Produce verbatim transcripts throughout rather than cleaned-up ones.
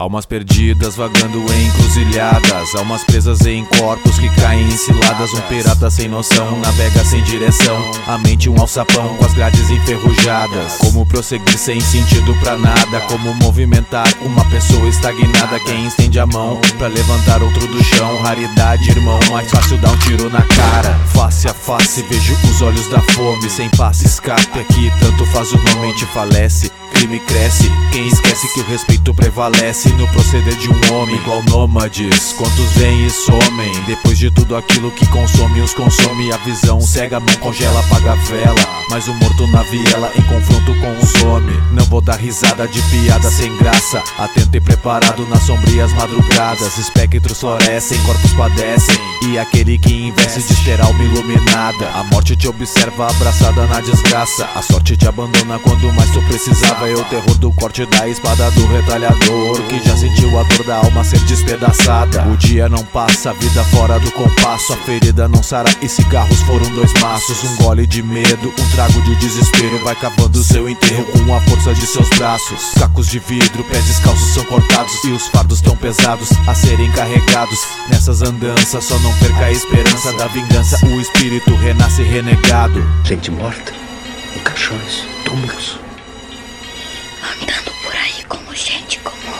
Almas perdidas vagando em encruzilhadas, almas presas em corpos que caem em ciladas. Um pirata sem noção, navega sem direção, a mente um alçapão com as grades enferrujadas. Como prosseguir sem sentido pra nada, como movimentar uma pessoa estagnada. Quem estende a mão pra levantar outro do chão, raridade, irmão, mais fácil dar um tiro na cara. Face a face vejo os olhos da fome, sem passe escape aqui, tanto faz o nome te falece. Crime cresce, quem esquece que o respeito prevalece no proceder de um homem. Igual nômades, quantos vêm e somem, depois de tudo aquilo que consome os consome. A visão cega, não congela, apaga a vela, mas o morto na viela em confronto com os homens. Não vou dar risada de piada sem graça, atento e preparado nas sombrias madrugadas. Espectros florescem, corpos padecem, e aquele que investe de ter alma iluminada. A morte te observa abraçada na desgraça, a sorte te abandona quando mais tu precisava. É o terror do corte da espada do retalhador, que já sentiu a dor da alma ser despedaçada. O dia não passa, a vida fora do compasso, a ferida não sara e cigarros foram dois maços. Um gole de medo, um trago de desespero, vai cavando seu enterro com a força de seus braços. Cacos de vidro, pés descalços são cortados, e os fardos tão pesados a serem carregados. Nessas andanças só não perca a esperança da vingança, o espírito renasce renegado. Gente morta, em caixões, túmulos, andando por aí como gente comum,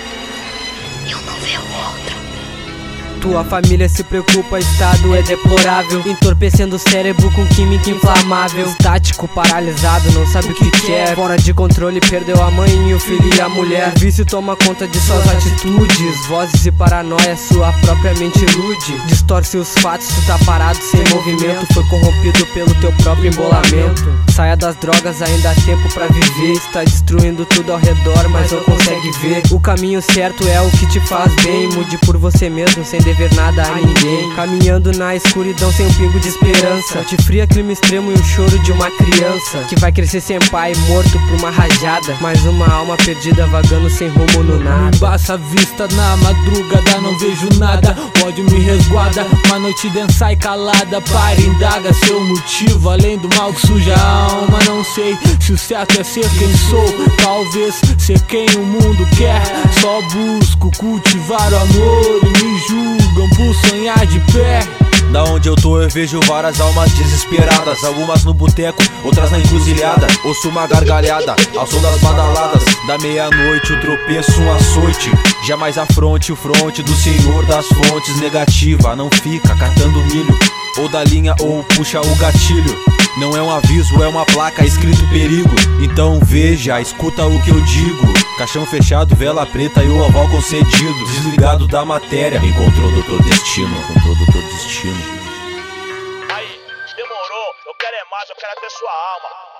eu não vejo outro. Tua família se preocupa, estado é deplorável, entorpecendo o cérebro com química inflamável. Estático, paralisado, não sabe o que quer, fora de controle, perdeu a mãe e o filho e a mulher. Vício toma conta de suas atitudes, vozes e paranoia sua própria mente ilude. Distorce os fatos, tu tá parado sem movimento, foi corrompido pelo teu próprio embolamento. Saia das drogas, ainda há tempo pra viver, está destruindo tudo ao redor, mas não consegue ver. O caminho certo é o que te faz bem, mude por você mesmo sem dever nada a ninguém. Caminhando na escuridão sem um pingo de esperança, te fria, clima extremo e o choro de uma criança que vai crescer sem pai, morto por uma rajada. Mais uma alma perdida vagando sem rumo no nada. Embaça a vista na madrugada, não vejo nada, o ódio me resguarda, uma noite densa e calada. Para, indaga seu motivo, além do mal que suja a alma. Não sei se o certo é ser quem sou, talvez ser quem o mundo quer. Só busco cultivar o amor e me julgam por sonhar de pé. Da onde eu tô eu vejo várias almas desesperadas, algumas no boteco, outras na encruzilhada. Ouço uma gargalhada ao som das badaladas da meia-noite, o tropeço, um açoite. Jamais afronte o fronte do senhor das fontes. Negativa, não fica catando milho, ou da linha ou puxa o gatilho. Não é um aviso, é uma placa escrito perigo. Então veja, escuta o que eu digo. Caixão fechado, vela preta e o oval concedido. Desligado da matéria, encontrou doutor destino. Encontrou doutor destino. Aí, demorou, eu quero é mais, eu quero até sua alma.